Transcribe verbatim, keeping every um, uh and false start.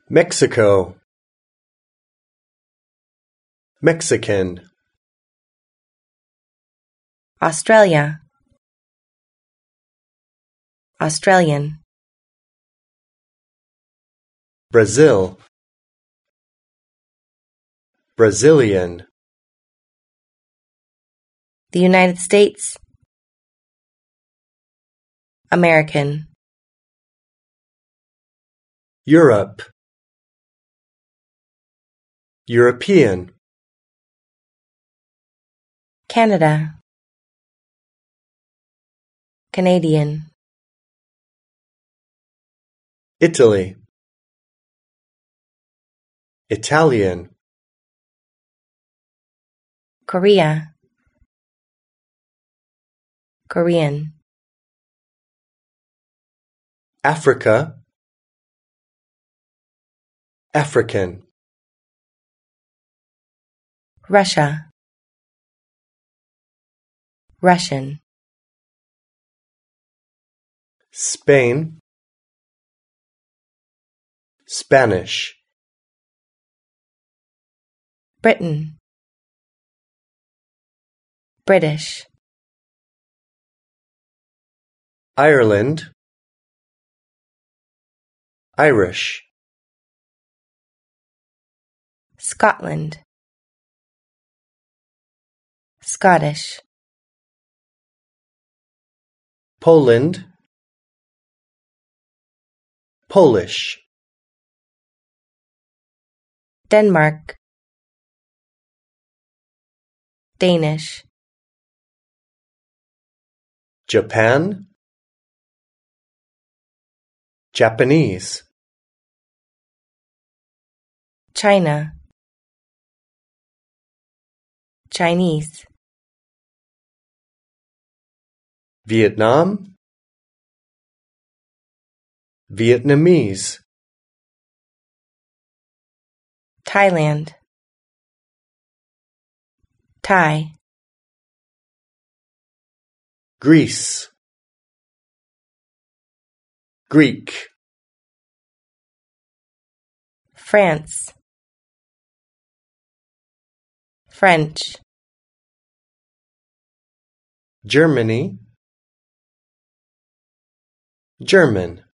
Mexico, Mexican. Australia, Australian. Brazil, Brazilian. The United States, American. Europe, European. Canada, Canadian. Italy, Italian. Korea, Korean. Africa, African. Russia, Russian. Spain, Spanish. Britain, British. Ireland, Irish. Scotland, Scottish. Poland, Polish. Denmark, Danish. Japan, Japanese. China, Chinese. Vietnam, Vietnamese. Thailand, Thai. Greece, Greek. France, French. Germany, German.